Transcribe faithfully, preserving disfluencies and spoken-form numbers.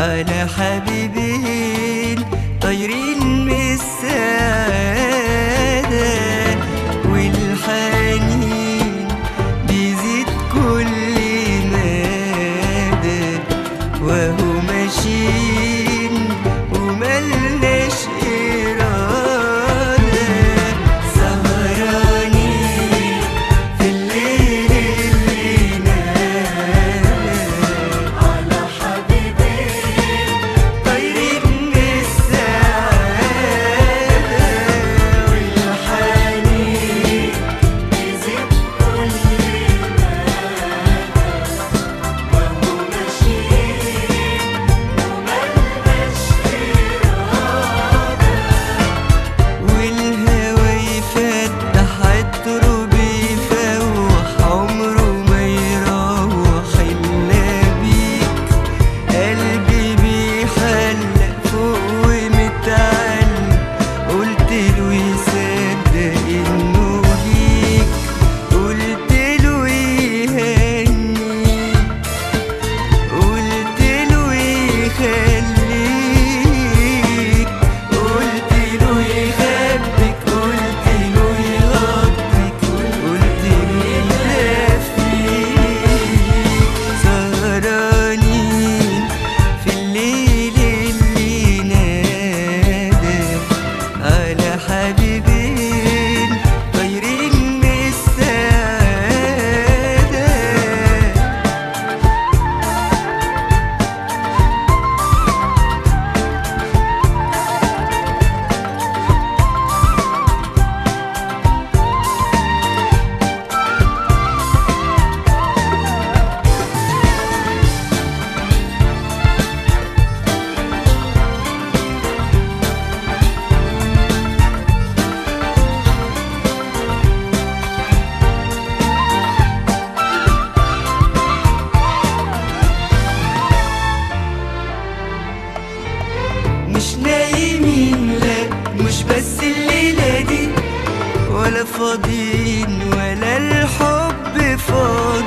على حبيبين طايرين من السعادة، والحنين بيزيد كل مدى، وهو ماشيين وملناش إرادة، سهرانين في الليل اللي نادى على حبيبين طايرين من السعادة، والحنين بيزيد كل مدى، وهو ماشيين وملناش إرادة، والهوى يفتح عطره بيفوح عمره ما يروح إلا بيك، قلبي بيحلق فوق ومتعلق، قلتله يصدق إنه ليك، قلتله يهنيك، قلتله يخليك، قلتله يخبيك، قلتله يغطيك، قلتله يدفيك، سهرانين في الليل اللي نادى على حبيبين طايرين من السعادة. مش نايمين لا مش بس الليلة دي، ولا فاضيين ولا الحب فاضي،